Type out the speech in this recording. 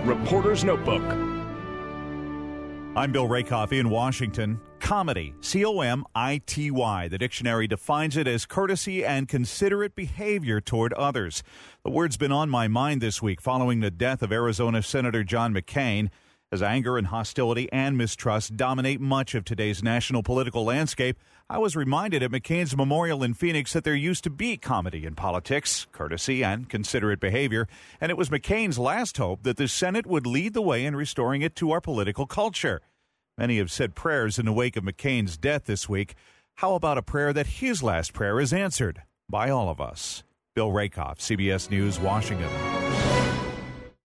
Reporter's Notebook. I'm Bill Rakoff in Washington. Comity, C-O-M-I-T-Y. The dictionary defines it as courtesy and considerate behavior toward others. The word's been on my mind this week following the death of Arizona Senator John McCain. As anger and hostility and mistrust dominate much of today's national political landscape, I was reminded at McCain's memorial in Phoenix that there used to be comity in politics, courtesy and considerate behavior, and it was McCain's last hope that the Senate would lead the way in restoring it to our political culture. Many have said prayers in the wake of McCain's death this week. How about a prayer that his last prayer is answered by all of us? Bill Rakoff, CBS News, Washington.